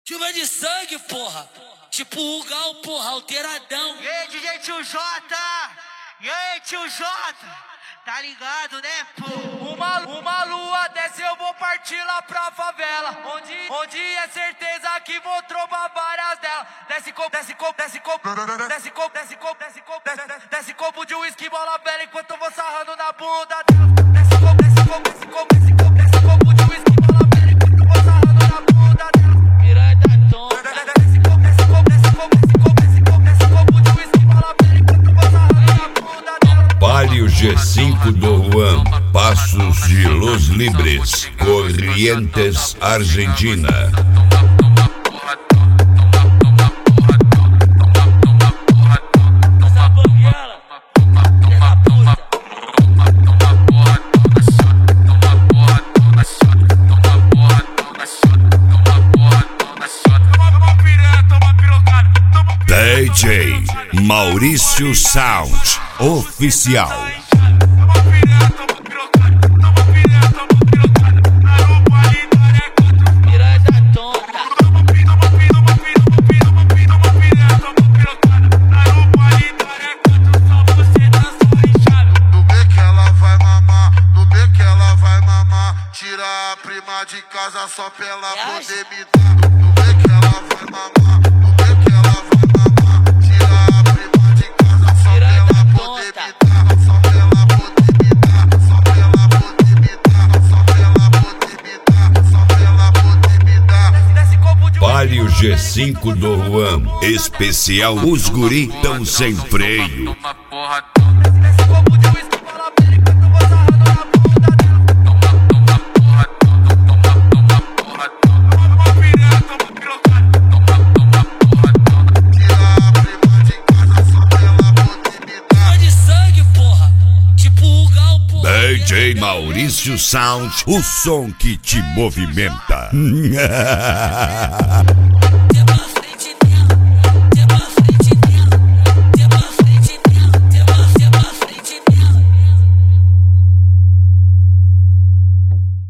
Chuva de sangue, porra. Tipo o Gal, porra, alteradão. E aí, DJ Tio J? E aí, Tio J? Tá ligado, né, pô? Uma lua desce, eu vou partir lá pra favela. Onde é certeza que vou trombar várias delas. Desce copo de uísque, bola velha, enquanto eu vou sarrando na bunda dela. Desce copo de uísque, bola velha, enquanto eu vou sarrando na bunda dela. Piranha tonta. Desce copo de uísque, bola velha, enquanto eu vou sarrando na bunda dela. Palio G5 do Juan, Passos de Los Libres, Corrientes, Argentina. Essa banguela, filha da puta. DJ Maurício Sound Oficial. Piranha tonta. No beco ela vai mamar, no beco ela vai mamar. Tira a prima de casa só pra ela poder me dar. No beco ela vai mamar, no beco ela vai mamar. Tira a prima de casa só pra ela poder me dar. Só pra ela poder me dar, só pra ela poder me dar, só pra ela poder me dar, só pra ela poder me dar. Palio G5 do Juan, especial Os Guri Tão Sem Freio. Desce copo de uísque, bola velha, enquanto eu vou sarrando na bunda dela. Chuva de sangue, porra. Tipo o Gal, porra. DJ Maurício Sound, o som que te movimenta.